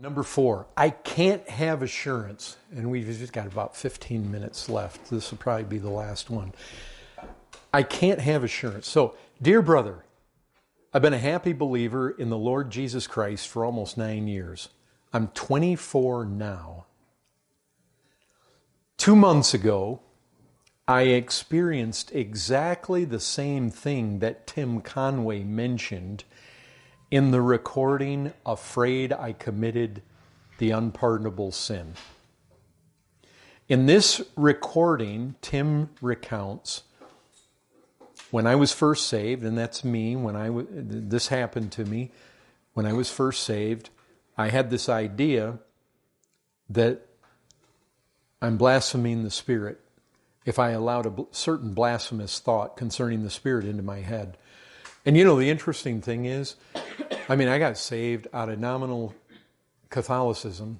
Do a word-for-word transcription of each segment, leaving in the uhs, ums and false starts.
Number four, I can't have assurance, and we've just got about fifteen minutes left. This will probably be the last one. I can't have assurance. So, dear brother, I've been a happy believer in the Lord Jesus Christ for almost nine years. I'm twenty-four now. Two months ago, I experienced exactly the same thing that Tim Conway mentioned in the recording, Afraid I Committed the Unpardonable Sin. In this recording, Tim recounts, when I was first saved, and that's me, when I w- this happened to me, when I was first saved, I had this idea that I'm blaspheming the Spirit if I allowed a bl- certain blasphemous thought concerning the Spirit into my head. And you know, the interesting thing is, I mean, I got saved out of nominal Catholicism.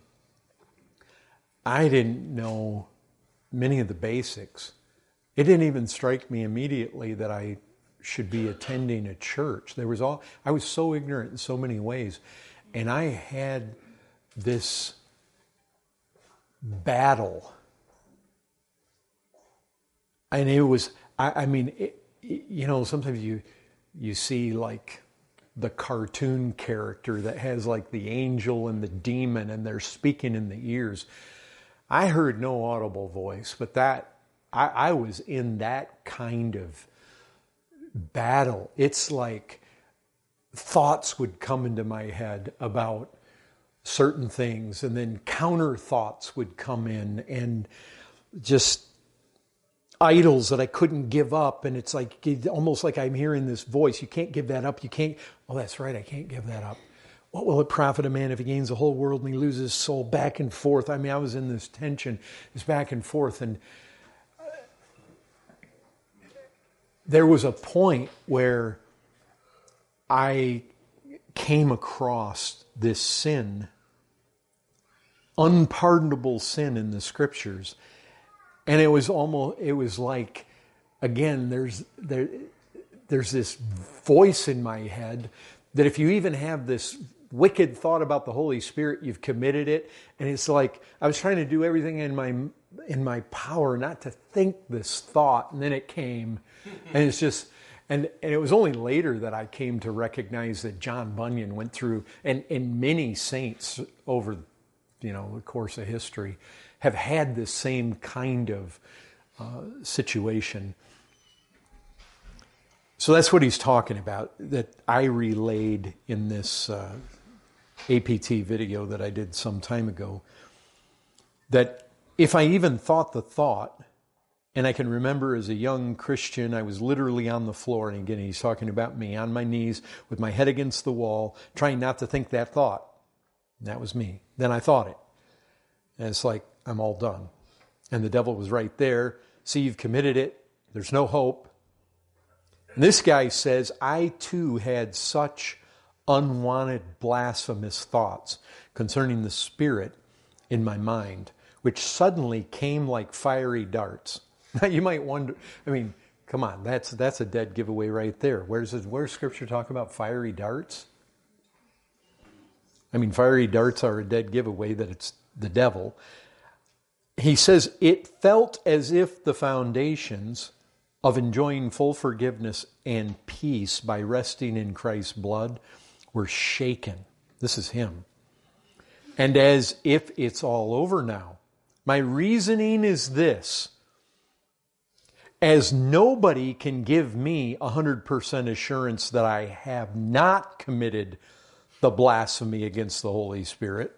I didn't know many of the basics. It didn't even strike me immediately that I should be attending a church. There was all, I was so ignorant in so many ways. And I had this battle. And it was, I, I mean, it, you know, sometimes you, you see like the cartoon character that has like the angel and the demon and they're speaking in the ears. I heard no audible voice, but that, I, I was in that kind of battle. It's like thoughts would come into my head about certain things, and then counter thoughts would come in, and just idols that I couldn't give up. And it's like, almost like I'm hearing this voice. You can't give that up. You can't. Oh, that's right. I can't give that up. What will it profit a man if he gains the whole world and he loses his soul? Back and forth. I mean, I was in this tension, this back and forth. And there was a point where I came across this sin, unpardonable sin in the scriptures. And it was almost, it was like, again, there's there, there's this voice in my head that if you even have this wicked thought about the Holy Spirit, you've committed it. And it's like, I was trying to do everything in my in my power not to think this thought, and then it came. And it's just, and, and it was only later that I came to recognize that John Bunyan went through, and, and many saints over, you know, the course of history have had this same kind of uh, situation. So that's what he's talking about, that I relayed in this uh, A P T video that I did some time ago, that if I even thought the thought, and I can remember as a young Christian, I was literally on the floor, and again, he's talking about me, on my knees, with my head against the wall, trying not to think that thought. And that was me. Then I thought it. And it's like, I'm all done. And the devil was right there. See, you've committed it. There's no hope. And this guy says, I too had such unwanted, blasphemous thoughts concerning the Spirit in my mind, which suddenly came like fiery darts. Now you might wonder, I mean, come on, that's that's a dead giveaway right there. Where's it, where's Scripture talk about fiery darts? I mean, fiery darts are a dead giveaway that it's the devil. He says, it felt as if the foundations of enjoying full forgiveness and peace by resting in Christ's blood were shaken. This is him. And as if it's all over now. My reasoning is this: as nobody can give me one hundred percent assurance that I have not committed the blasphemy against the Holy Spirit,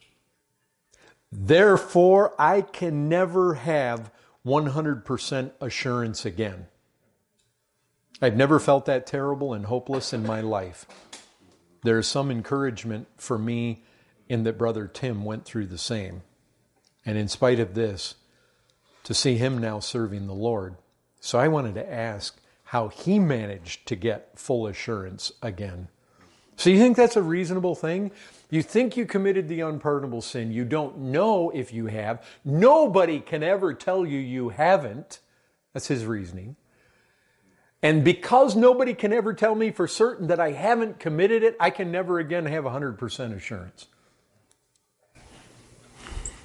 therefore I can never have one hundred percent assurance again. I've never felt that terrible and hopeless in my life. There's some encouragement for me in that Brother Tim went through the same. And in spite of this, to see him now serving the Lord. So I wanted to ask how he managed to get full assurance again. So you think that's a reasonable thing? You think you committed the unpardonable sin. You don't know if you have. Nobody can ever tell you you haven't. That's his reasoning. And because nobody can ever tell me for certain that I haven't committed it, I can never again have one hundred percent assurance.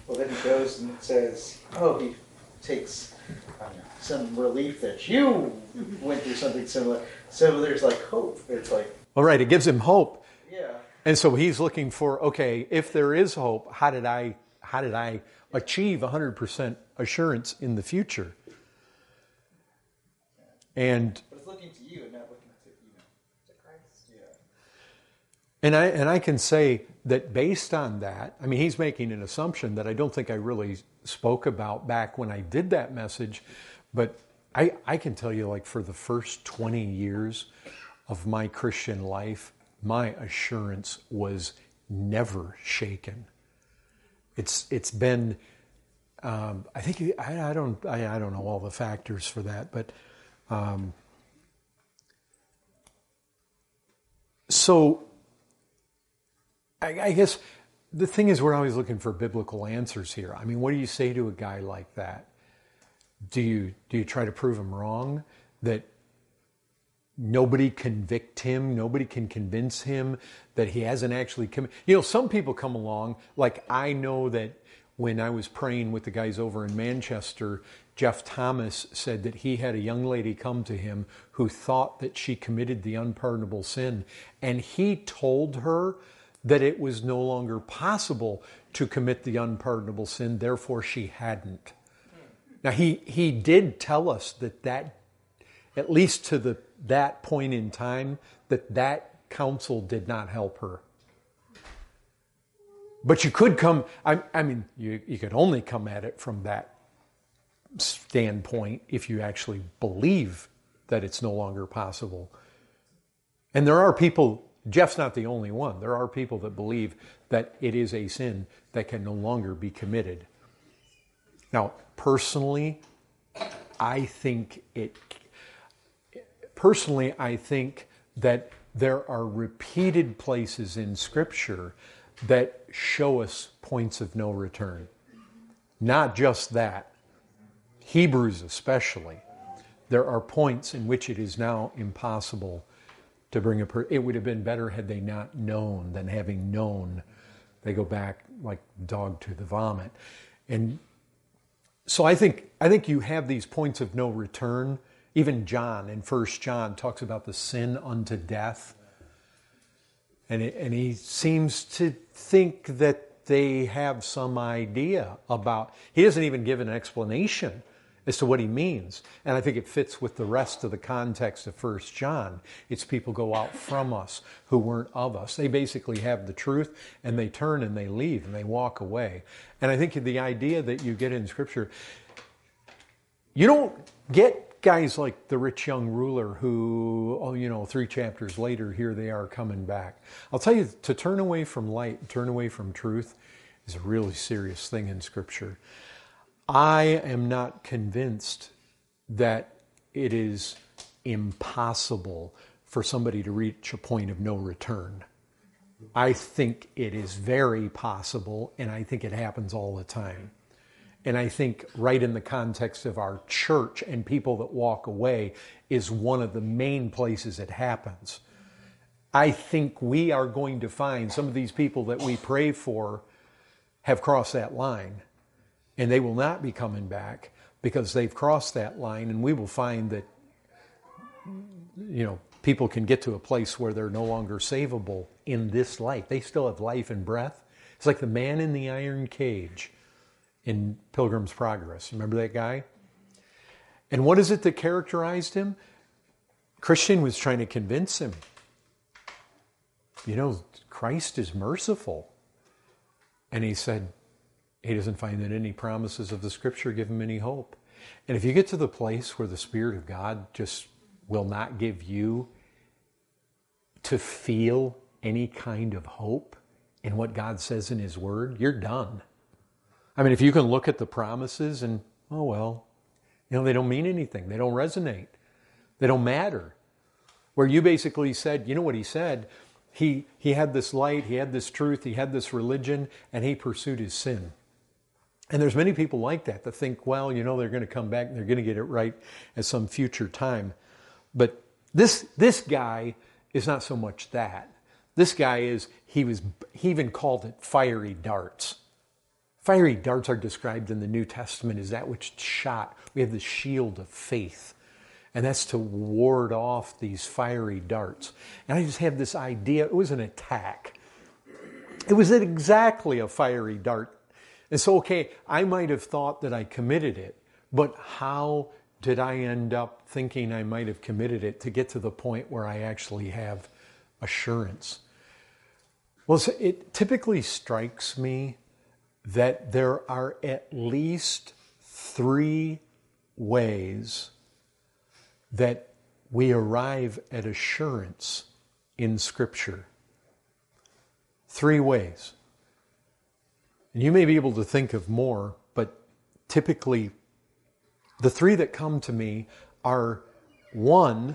Well, then he goes and says, oh, he takes um, some relief that you went through something similar. So there's like hope. It's like... All right, it gives him hope. Yeah. And so he's looking for, okay, if there is hope, how did I how did I achieve one hundred percent assurance in the future? And but it's looking to you and not looking to, you know, to Christ. Yeah. And I and I can say that based on that, I mean, he's making an assumption that I don't think I really spoke about back when I did that message, but I I can tell you, like, for the first twenty years of my Christian life, my assurance was never shaken. It's it's been, um, I think I, I don't I, I don't know all the factors for that, but um, so I, I guess the thing is, we're always looking for biblical answers here. I mean, what do you say to a guy like that? Do you do you try to prove him wrong? That nobody convict him, nobody can convince him that he hasn't actually committed. You know, some people come along, like I know that when I was praying with the guys over in Manchester, Jeff Thomas said that he had a young lady come to him who thought that she committed the unpardonable sin. And he told her that it was no longer possible to commit the unpardonable sin, therefore she hadn't. Now, he, he did tell us that that, at least to the that point in time, that that counsel did not help her. But you could come, I, I mean, you, you could only come at it from that standpoint if you actually believe that it's no longer possible. And there are people, Jeff's not the only one, there are people that believe that it is a sin that can no longer be committed. Now, personally, I think it Personally, I think that there are repeated places in Scripture that show us points of no return. Not just that. Hebrews especially. There are points in which it is now impossible to bring a person. It would have been better had they not known than having known. They go back like dog to the vomit. And so I think I think you have these points of no return. Even John in First John talks about the sin unto death. And, it, and he seems to think that they have some idea about, he doesn't even give an explanation as to what he means. And I think it fits with the rest of the context of First John. It's people go out from us who weren't of us. They basically have the truth and they turn and they leave and they walk away. And I think the idea that you get in Scripture, you don't get guys like the rich young ruler who, oh, you know, three chapters later, here they are coming back. I'll tell you, to turn away from light, turn away from truth, is a really serious thing in Scripture. I am not convinced that it is impossible for somebody to reach a point of no return. I think it is very possible, and I think it happens all the time. And I think right in the context of our church and people that walk away is one of the main places it happens. I think we are going to find some of these people that we pray for have crossed that line. And they will not be coming back because they've crossed that line. And we will find that, you know, people can get to a place where they're no longer savable in this life. They still have life and breath. It's like the man in the iron cage in Pilgrim's Progress. Remember that guy? And what is it that characterized him? Christian was trying to convince him. You know, Christ is merciful. And he said, he doesn't find that any promises of the Scripture give him any hope. And if you get to the place where the Spirit of God just will not give you to feel any kind of hope in what God says in His Word, you're done. I mean, if you can look at the promises and, oh, well, you know, they don't mean anything. They don't resonate. They don't matter. Where you basically said, you know what he said? He, he had this light, he had this truth, he had this religion, and he pursued his sin. And there's many people like that that think, well, you know, they're going to come back and they're going to get it right at some future time. But this, this guy is not so much that. This guy is, he was, he even called it fiery darts. Fiery darts are described in the New Testament as that which shot. We have the shield of faith. And that's to ward off these fiery darts. And I just have this idea, it was an attack. It was exactly a fiery dart. And so, okay, I might have thought that I committed it, but how did I end up thinking I might have committed it to get to the point where I actually have assurance? Well, so it typically strikes me that there are at least three ways that we arrive at assurance in Scripture. Three ways. And you may be able to think of more, but typically the three that come to me are, one,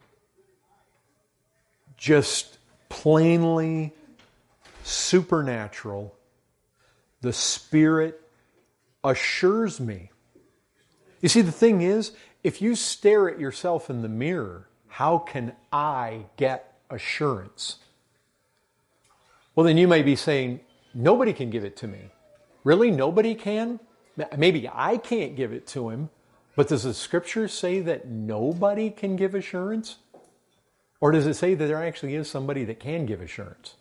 just plainly supernatural. The Spirit assures me. You see, the thing is, if you stare at yourself in the mirror, how can I get assurance? Well, then you may be saying, nobody can give it to me. Really? Nobody can? Maybe I can't give it to him, but does the Scripture say that nobody can give assurance? Or does it say that there actually is somebody that can give assurance?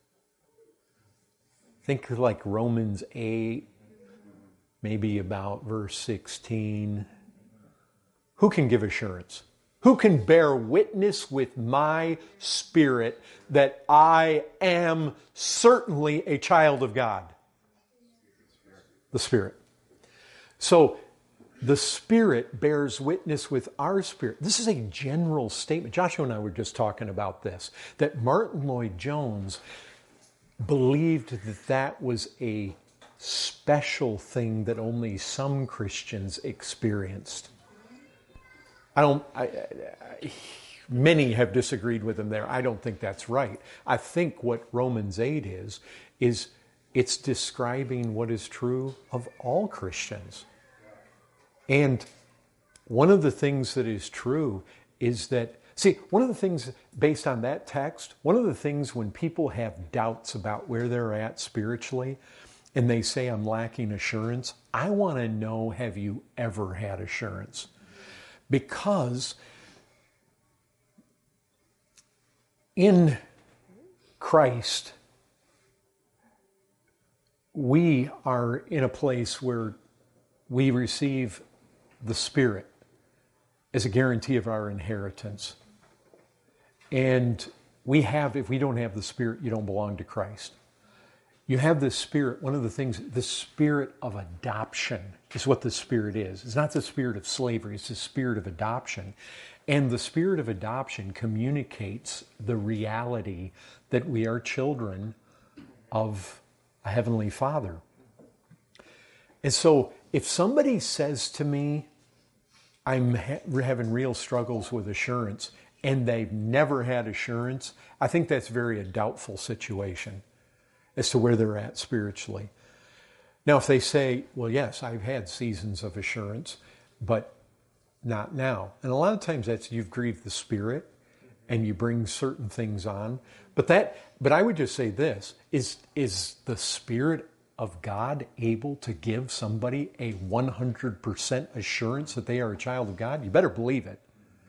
Think like Romans eight, maybe about verse sixteen. Who can give assurance? Who can bear witness with my spirit that I am certainly a child of God? The Spirit. So the Spirit bears witness with our spirit. This is a general statement. Joshua and I were just talking about this, that Martin Lloyd-Jones believed that that was a special thing that only some Christians experienced. I don't, I, I, many have disagreed with him there. I don't think that's right. I think what Romans eight is, is it's describing what is true of all Christians. And one of the things that is true is that, see, one of the things based on that text, one of the things when people have doubts about where they're at spiritually, and they say, I'm lacking assurance, I want to know, have you ever had assurance? Because in Christ, we are in a place where we receive the Spirit as a guarantee of our inheritance. And we have, if we don't have the Spirit, you don't belong to Christ. You have the Spirit, one of the things, the spirit of adoption is what the Spirit is. It's not the spirit of slavery, it's the spirit of adoption. And the spirit of adoption communicates the reality that we are children of a Heavenly Father. And so if somebody says to me, I'm ha- having real struggles with assurance, and they've never had assurance, I think that's very a doubtful situation as to where they're at spiritually. Now, if they say, well, yes, I've had seasons of assurance, but not now. And a lot of times that's you've grieved the Spirit and you bring certain things on. But that, but I would just say this, is, is the Spirit of God able to give somebody a one hundred percent assurance that they are a child of God? You better believe it.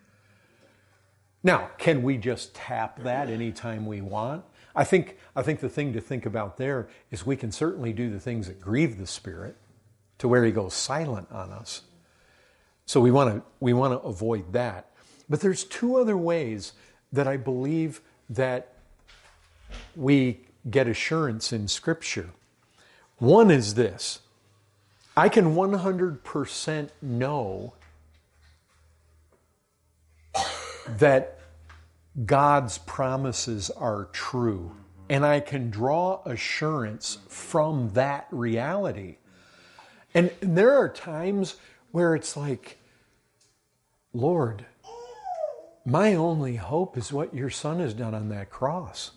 Now, can we just tap that anytime we want? I think I think the thing to think about there is we can certainly do the things that grieve the Spirit to where He goes silent on us. So we want to we want to avoid that. But there's two other ways that I believe that we get assurance in Scripture. One is this: I can one hundred percent know that God's promises are true. And I can draw assurance from that reality. And there are times where it's like, Lord, my only hope is what your Son has done on that cross.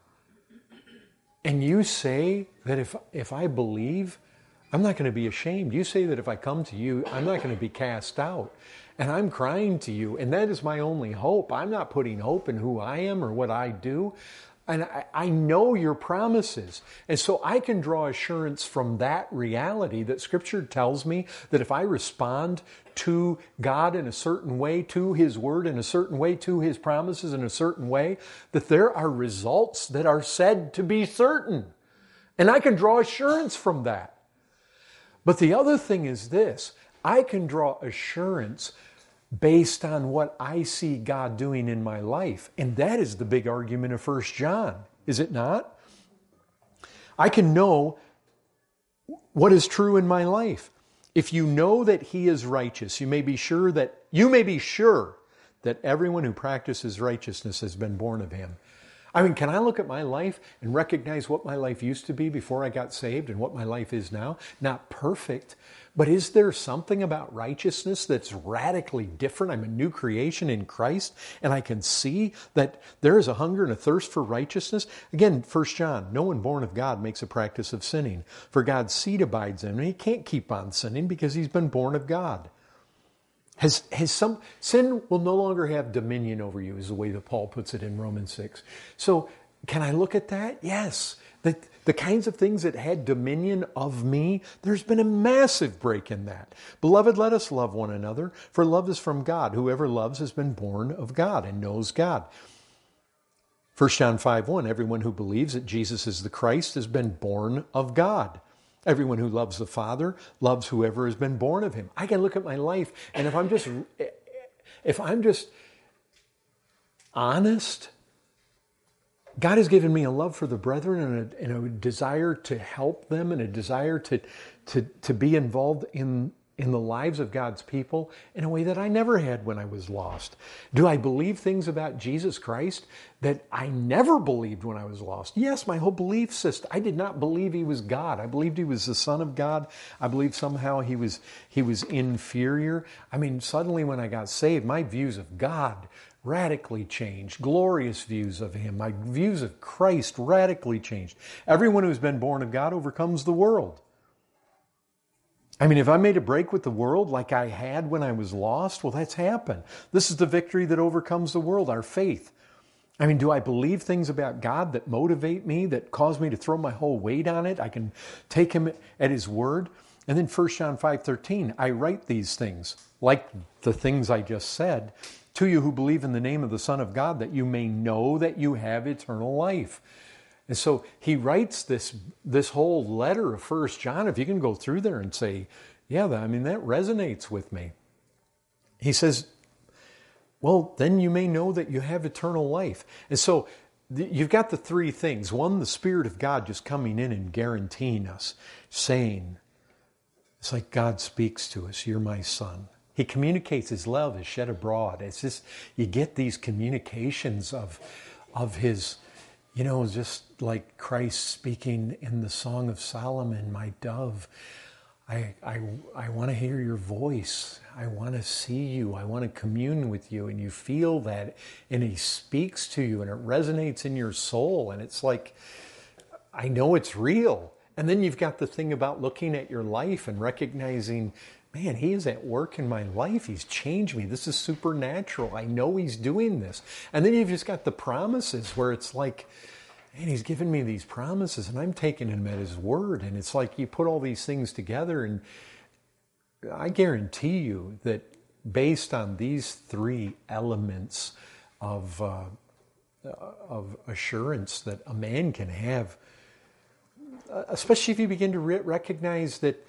And you say that if, if I believe, I'm not going to be ashamed. You say that if I come to you, I'm not going to be cast out. And I'm crying to you, and that is my only hope. I'm not putting hope in who I am or what I do. And I, I know your promises. And so I can draw assurance from that reality that Scripture tells me that if I respond to God in a certain way, to His Word in a certain way, to His promises in a certain way, that there are results that are said to be certain. And I can draw assurance from that. But the other thing is this, I can draw assurance based on what I see God doing in my life. And that is the big argument of First John, is it not? I can know what is true in my life. If you know that He is righteous, you may be sure that you may be sure that everyone who practices righteousness has been born of Him. I mean, can I look at my life and recognize what my life used to be before I got saved and what my life is now? Not perfect, but is there something about righteousness that's radically different? I'm a new creation in Christ, and I can see that there is a hunger and a thirst for righteousness. Again, First John, no one born of God makes a practice of sinning, for God's seed abides in him, and he can't keep on sinning because he's been born of God. Has, has some, sin will no longer have dominion over you, is the way that Paul puts it in Romans six. So can I look at that? Yes. The, the kinds of things that had dominion of me, there's been a massive break in that. Beloved, let us love one another, for love is from God. Whoever loves has been born of God and knows God. First John five one, everyone who believes that Jesus is the Christ has been born of God. Everyone who loves the Father loves whoever has been born of him. I can look at my life, and if I'm just, if I'm just honest, God has given me a love for the brethren and a, and a desire to help them and a desire to, to, to be involved in, in the lives of God's people in a way that I never had when I was lost. Do I believe things about Jesus Christ that I never believed when I was lost? Yes, my whole belief system. I did not believe he was God. I believed he was the Son of God. I believed somehow he was, he was inferior. I mean, suddenly when I got saved, my views of God radically changed. Glorious views of him. My views of Christ radically changed. Everyone who's been born of God overcomes the world. I mean, if I made a break with the world like I had when I was lost, well, that's happened. This is the victory that overcomes the world, our faith. I mean, do I believe things about God that motivate me, that cause me to throw my whole weight on it? I can take him at his word. And then First John five thirteen, I write these things, like the things I just said, to you who believe in the name of the Son of God, that you may know that you have eternal life. And so he writes this, this whole letter of First John. If you can go through there and say, yeah, I mean, that resonates with me. He says, well, then you may know that you have eternal life. And so you've got the three things. One, the Spirit of God just coming in and guaranteeing us, saying, it's like God speaks to us, you're my son. He communicates his love is shed abroad. It's just, you get these communications of, of his, you know, just like Christ speaking in the Song of Solomon, my dove, I, I, I want to hear your voice. I want to see you. I want to commune with you. And you feel that, and he speaks to you, and it resonates in your soul. And it's like, I know it's real. And then you've got the thing about looking at your life and recognizing, man, he is at work in my life. He's changed me. This is supernatural. I know he's doing this. And then you've just got the promises where it's like, man, he's given me these promises and I'm taking him at his word. And it's like you put all these things together, and I guarantee you that based on these three elements of, uh, of assurance that a man can have, especially if you begin to re- recognize that,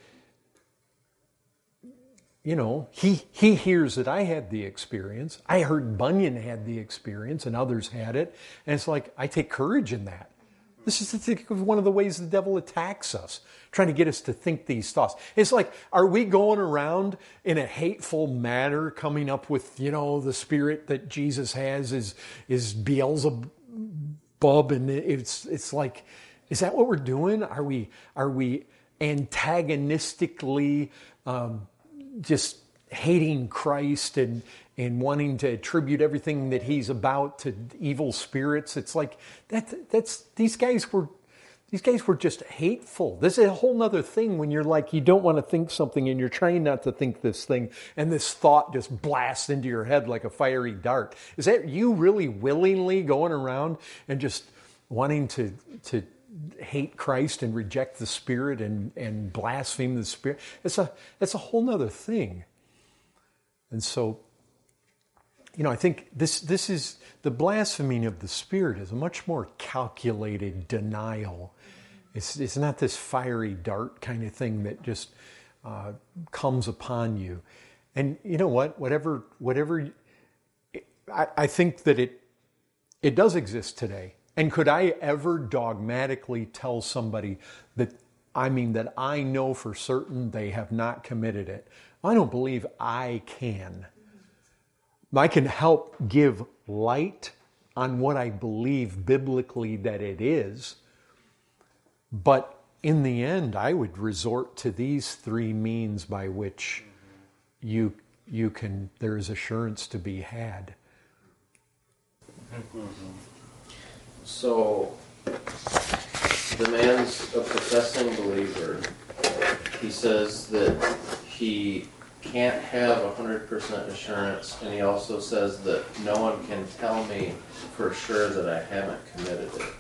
you know, he he hears that I had the experience. I heard Bunyan had the experience and others had it. And it's like, I take courage in that. This is one of the ways the devil attacks us, trying to get us to think these thoughts. It's like, are we going around in a hateful manner coming up with, you know, the spirit that Jesus has is, is Beelzebub, and it's it's like, is that what we're doing? Are we, are we antagonistically um, just hating Christ and, and wanting to attribute everything that he's about to evil spirits? It's like, that, that's, these guys were, these guys were just hateful. This is a whole nother thing when you're like, you don't want to think something and you're trying not to think this thing, and this thought just blasts into your head like a fiery dart. Is that you really willingly going around and just wanting to to hate Christ and reject the Spirit and, and blaspheme the Spirit. It's a it's a whole nother thing. And so, you know, I think this this is the blaspheming of the Spirit is a much more calculated denial. It's it's not this fiery dart kind of thing that just uh, comes upon you. And you know what? Whatever whatever, I, I think that it it does exist today. And could I ever dogmatically tell somebody that, I mean, that I know for certain they have not committed it? I don't believe I can. I can help give light on what I believe biblically that it is. But in the end, I would resort to these three means by which you you can, there is assurance to be had. Mm-hmm. So, the man's a professing believer. He says that he can't have one hundred percent assurance, and he also says that no one can tell me for sure that I haven't committed it.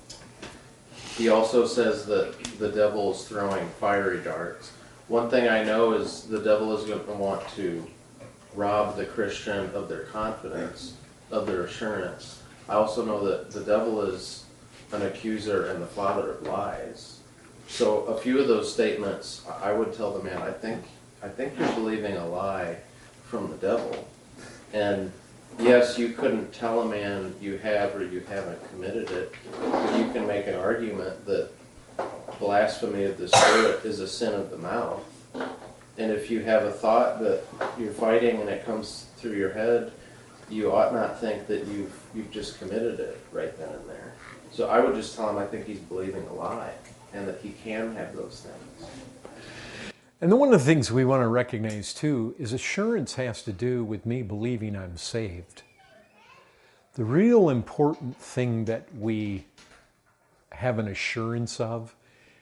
He also says that the devil is throwing fiery darts. One thing I know is the devil is going to want to rob the Christian of their confidence, of their assurance. I also know that the devil is an accuser and the father of lies. So a few of those statements, I would tell the man, I think I think you're believing a lie from the devil. And yes, you couldn't tell a man you have or you haven't committed it, but you can make an argument that blasphemy of the Spirit is a sin of the mouth. And if you have a thought that you're fighting and it comes through your head, you ought not think that you've you've just committed it right then and there. So I would just tell him I think he's believing a lie and that he can have those things. And then one of the things we want to recognize too is assurance has to do with me believing I'm saved. The real important thing that we have an assurance of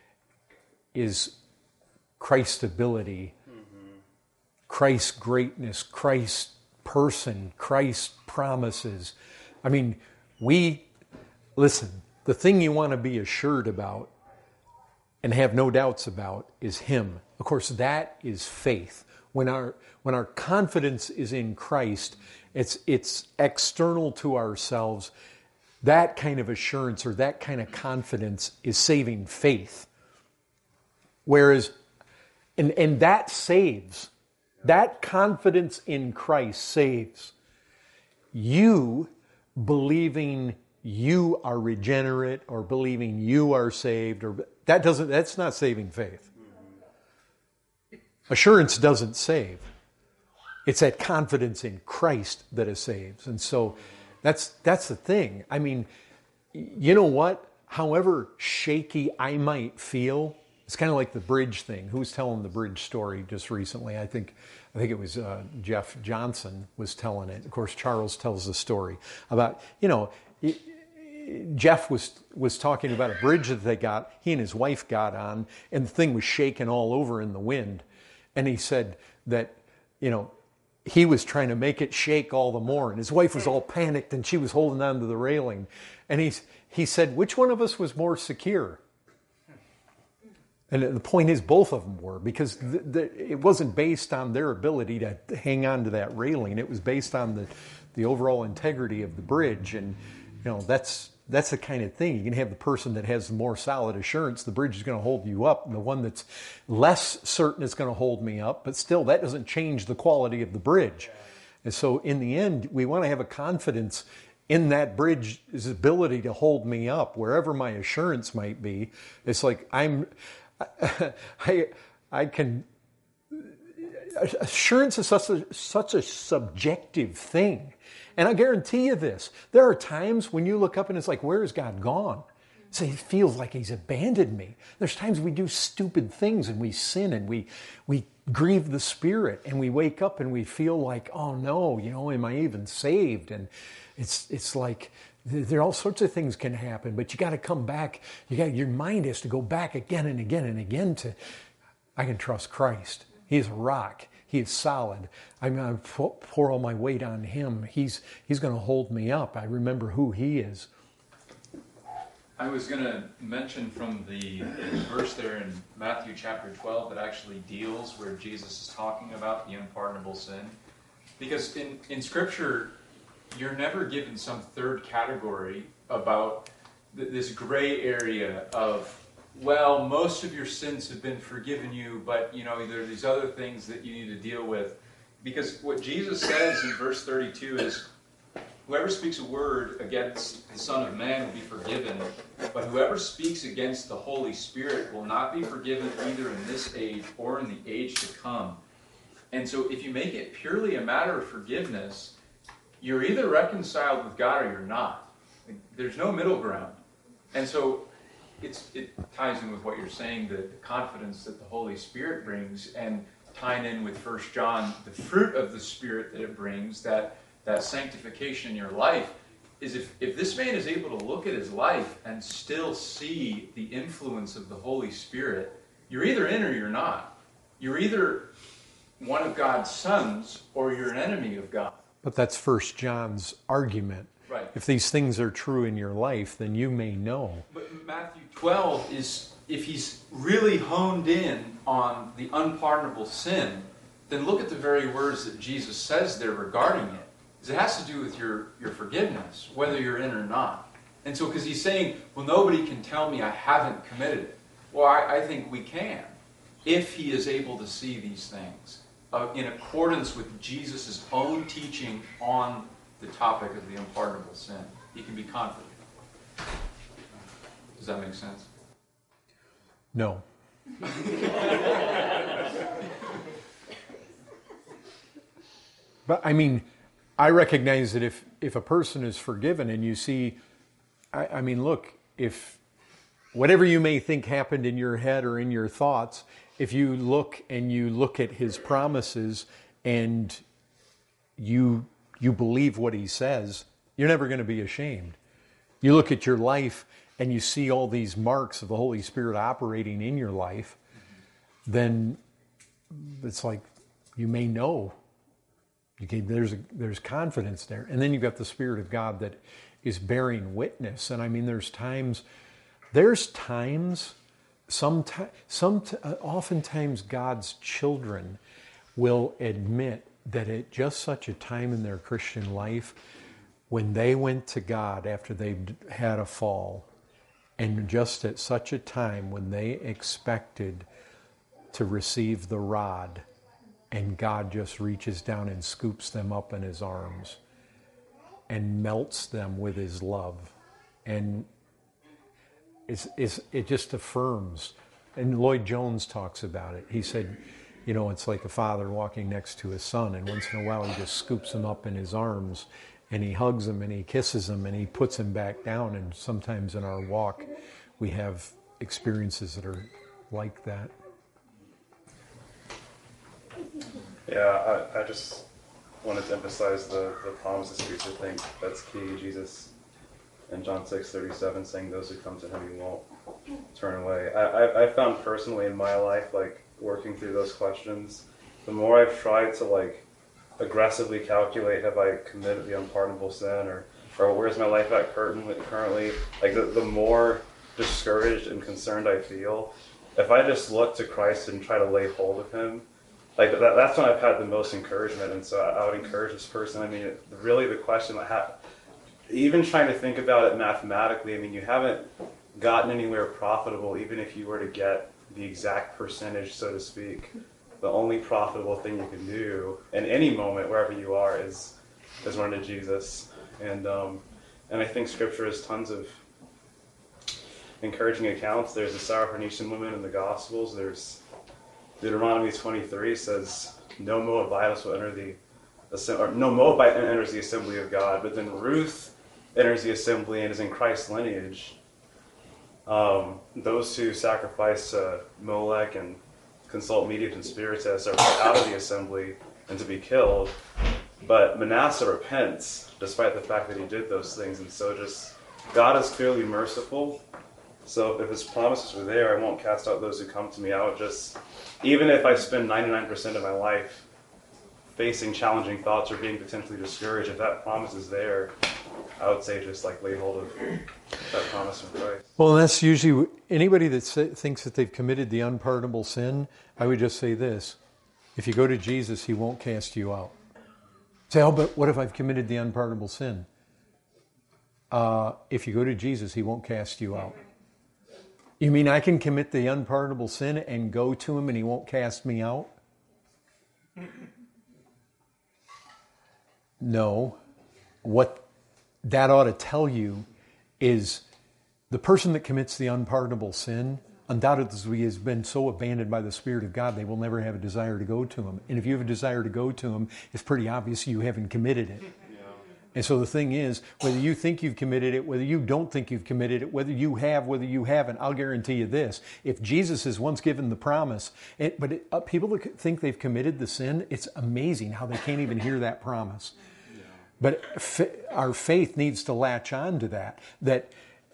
is Christ's ability, mm-hmm. Christ's greatness, Christ's person, Christ's promises. I mean, we, listen, the thing you want to be assured about and have no doubts about is Him. Of course, that is faith. When our when our confidence is in Christ, it's it's external to ourselves. That kind of assurance or that kind of confidence is saving faith. Whereas, and, and that saves. That confidence in Christ saves. You believing you are regenerate or believing you are saved, or that doesn't, that's not saving faith. Assurance doesn't save. It's that confidence in Christ that it saves. And so that's that's the thing. I mean, you know what? However shaky I might feel, it's kind of like the bridge thing. Who was telling the bridge story just recently? I think I think it was uh, Jeff Johnson was telling it. Of course, Charles tells the story about, you know, Jeff was was talking about a bridge that they got, he and his wife got on, and the thing was shaking all over in the wind. And he said that, you know, he was trying to make it shake all the more, and his wife was all panicked, and she was holding on to the railing. And he, he said, which one of us was more secure? And the point is, both of them were, because the, the, it wasn't based on their ability to hang on to that railing. It was based on the, the overall integrity of the bridge. And, you know, that's that's the kind of thing. You can have the person that has the more solid assurance, the bridge is going to hold you up, and the one that's less certain is going to hold me up. But still, that doesn't change the quality of the bridge. And so in the end, we want to have a confidence in that bridge's ability to hold me up, wherever my assurance might be. It's like I'm... I, I can, assurance is such a, such a subjective thing. And I guarantee you this, there are times when you look up and it's like, where has God gone? So it feels like He's abandoned me. There's times we do stupid things and we sin and we, we grieve the Spirit, and we wake up and we feel like, oh no, you know, am I even saved? And it's, it's like, there are all sorts of things can happen, but you got to come back. You got your mind has to go back again and again and again to, I can trust Christ. He is a rock. He is solid. I'm going to pour all my weight on Him. He's He's going to hold me up. I remember who He is. I was going to mention from the verse there in Matthew chapter twelve that actually deals where Jesus is talking about the unpardonable sin. Because in, in Scripture, you're never given some third category about th- this gray area of, well, most of your sins have been forgiven you, but, you know, there are these other things that you need to deal with. Because what Jesus says in verse thirty-two is, whoever speaks a word against the Son of Man will be forgiven, but whoever speaks against the Holy Spirit will not be forgiven either in this age or in the age to come. And so if you make it purely a matter of forgiveness, you're either reconciled with God or you're not. There's no middle ground. And so it's, it ties in with what you're saying, the, the confidence that the Holy Spirit brings, and tying in with First John, the fruit of the Spirit that it brings, that that sanctification in your life, is if, if this man is able to look at his life and still see the influence of the Holy Spirit, you're either in or you're not. You're either one of God's sons or you're an enemy of God. But that's First John's argument. Right. If these things are true in your life, then you may know. But Matthew twelve is, if he's really honed in on the unpardonable sin, then look at the very words that Jesus says there regarding it. Because it has to do with your, your forgiveness, whether you're in or not. And so, because he's saying, well, nobody can tell me I haven't committed it. Well, I, I think we can, if he is able to see these things uh, in accordance with Jesus' own teaching on the topic of the unpardonable sin. He can be confident. Does that make sense? No. But I mean, I recognize that if, if a person is forgiven and you see, I, I mean, look, if whatever you may think happened in your head or in your thoughts, if you look and you look at his promises and you you believe what he says, you're never going to be ashamed. You look at your life and you see all these marks of the Holy Spirit operating in your life, then it's like you may know. You can, there's a, there's confidence there. And then you've got the Spirit of God that is bearing witness. And I mean, there's times, there's times, sometimes, some, uh, oftentimes God's children will admit that at just such a time in their Christian life, when they went to God after they've had a fall, and just at such a time when they expected to receive the rod, and God just reaches down and scoops them up in his arms and melts them with his love. And it's, it's, it just affirms. And Lloyd Jones talks about it. He said, you know, it's like a father walking next to his son, and once in a while he just scoops him up in his arms, and he hugs him, and he kisses him, and he puts him back down. And sometimes in our walk, we have experiences that are like that. Yeah, I, I just wanted to emphasize the, the promises piece. I think that's key. Jesus in John six thirty-seven saying, those who come to him he won't turn away. I, I, I found personally in my life, like, working through those questions, the more I've tried to, like, aggressively calculate, have I committed the unpardonable sin, or, or where's my life at currently, like, the, the more discouraged and concerned I feel. If I just look to Christ and try to lay hold of him, like, that, that's when I've had the most encouragement. And so I, I would encourage this person. I mean, it, really the question, I have, even trying to think about it mathematically, I mean, you haven't gotten anywhere profitable, even if you were to get the exact percentage, so to speak. The only profitable thing you can do in any moment, wherever you are, is is run to Jesus. And um, and I think Scripture has tons of encouraging accounts. There's the Syrophoenician woman in the Gospels. There's Deuteronomy twenty-three says, no Moabitess will enter the, or no Moabite enters the assembly of God. But then Ruth enters the assembly and is in Christ's lineage. Um, those who sacrifice uh, Molech and consult mediums and spiritists are put out of the assembly and to be killed. But Manasseh repents, despite the fact that he did those things. And so just, God is clearly merciful. So if his promises were there, I won't cast out those who come to me. I would just, even if I spend ninety-nine percent of my life facing challenging thoughts or being potentially discouraged, if that promise is there, I would say just like lay hold of that promise from Christ. Well, that's usually anybody that say, thinks that they've committed the unpardonable sin. I would just say this: if you go to Jesus, He won't cast you out. Say, oh, but what if I've committed the unpardonable sin? Uh, if you go to Jesus, He won't cast you out. You mean I can commit the unpardonable sin and go to Him and He won't cast me out? No. What that ought to tell you is the person that commits the unpardonable sin undoubtedly has been so abandoned by the Spirit of God they will never have a desire to go to Him. And if you have a desire to go to Him, it's pretty obvious you haven't committed it. And so the thing is, whether you think you've committed it, whether you don't think you've committed it, whether you have, whether you haven't, I'll guarantee you this. If Jesus has once given the promise, it, but it, uh, people that think they've committed the sin, it's amazing how they can't even hear that promise. Yeah. But f- our faith needs to latch on to that, that,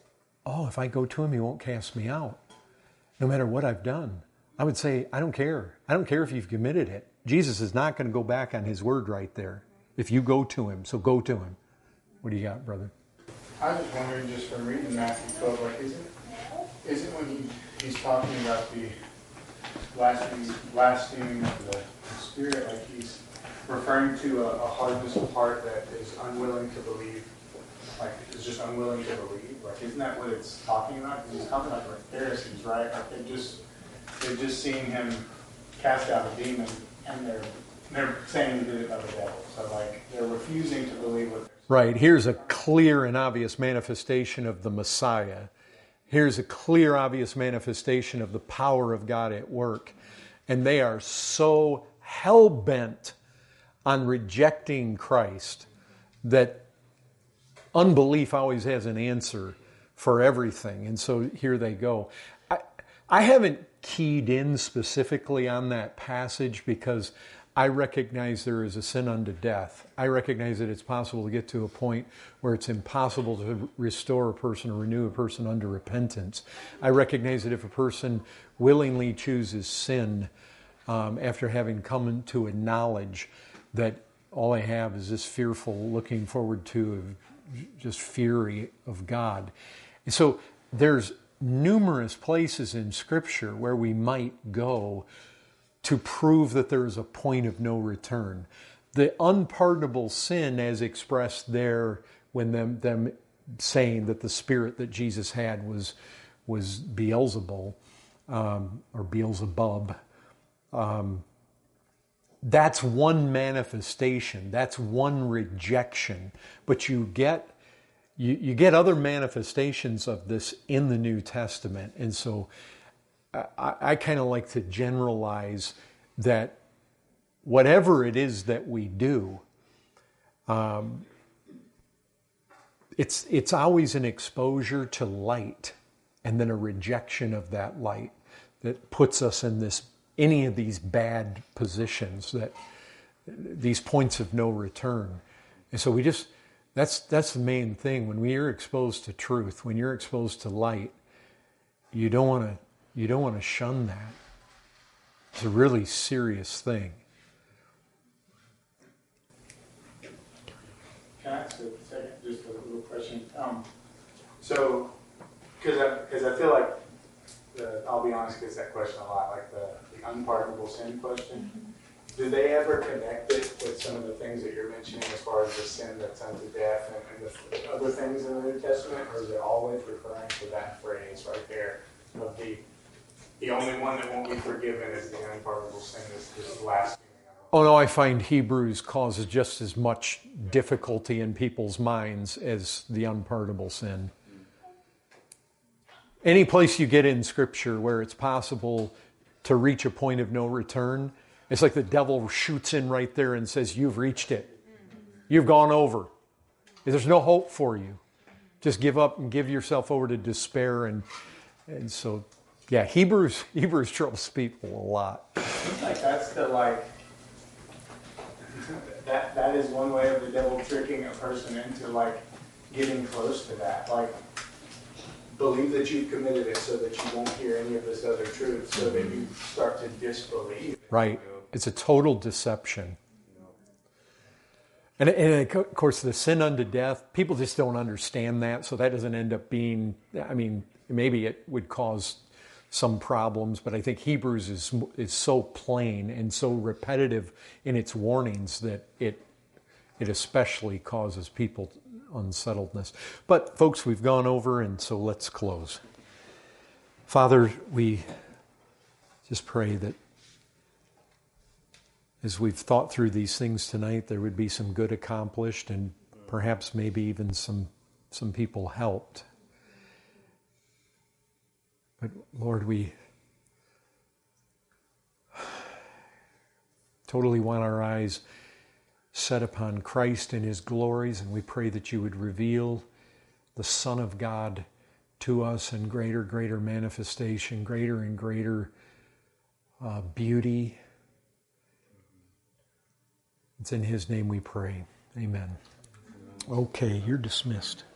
oh, if I go to Him, He won't cast me out, no matter what I've done. I would say, I don't care. I don't care if you've committed it. Jesus is not going to go back on His word right there. If you go to Him, so go to Him. What do you got, brother? I was just wondering, just from reading Matthew twelve, like, isn't, isn't when he, he's talking about the blaspheming, blaspheming of the Spirit, like he's referring to a, a hardness of heart that is unwilling to believe, like is just unwilling to believe? Like, isn't that what it's talking about? Because he's talking about the Pharisees, right? Like they just, they're just seeing Him cast out a demon, and they're They're saying He did it by the devil. So, like, they're refusing to believe what they're saying. Right. Here's a clear and obvious manifestation of the Messiah. Here's a clear, obvious manifestation of the power of God at work. And they are so hell-bent on rejecting Christ that unbelief always has an answer for everything. And so here they go. I, I haven't keyed in specifically on that passage because I recognize there is a sin unto death. I recognize that it's possible to get to a point where it's impossible to restore a person or renew a person unto repentance. I recognize that if a person willingly chooses sin um, after having come to a knowledge that all they have is this fearful looking forward to of just fury of God. And so there's numerous places in Scripture where we might go to prove that there is a point of no return. The unpardonable sin as expressed there when them, them saying that the spirit that Jesus had was, was Beelzebul, um, or Beelzebub, um, that's one manifestation, that's one rejection. But you get you, you get other manifestations of this in the New Testament. And so I, I kind of like to generalize that whatever it is that we do, um, it's it's always an exposure to light and then a rejection of that light that puts us in this any of these bad positions, that these points of no return. And so we just that's that's the main thing. When we are exposed to truth, when you're exposed to light, you don't want to You don't want to shun that. It's a really serious thing. Can I ask a second, just a little question? Um, so, because I, cause I feel like, the, I'll be honest, gets that question a lot, like the, the unpardonable sin question. Mm-hmm. Do they ever connect it with some of the things that you're mentioning as far as the sin that's unto death and, and the other things in the New Testament, or is it always referring to that phrase right there of the The only one that won't be forgiven is the unpardonable sin, is this blasphemy? Oh no, I find Hebrews causes just as much difficulty in people's minds as the unpardonable sin. Any place you get in Scripture where it's possible to reach a point of no return, it's like the devil shoots in right there and says, you've reached it. You've gone over. There's no hope for you. Just give up and give yourself over to despair. And, and so, yeah, Hebrews, Hebrews troubles people a lot. Like that's the like, that that is one way of the devil tricking a person into like getting close to that. Like, believe that you've committed it so that you won't hear any of this other truth, so that you start to disbelieve. Right. It's a total deception. And, and of course, the sin unto death, people just don't understand that, so that doesn't end up being, I mean, maybe it would cause some problems, but I think Hebrews is is so plain and so repetitive in its warnings that it it especially causes people unsettledness. But folks, we've gone over, and so let's close. Father, we just pray that as we've thought through these things tonight, there would be some good accomplished and perhaps maybe even some some people helped. But Lord, we totally want our eyes set upon Christ and His glories, and we pray that you would reveal the Son of God to us in greater, greater manifestation, greater and greater uh, beauty. It's in His name we pray. Amen. Okay, you're dismissed.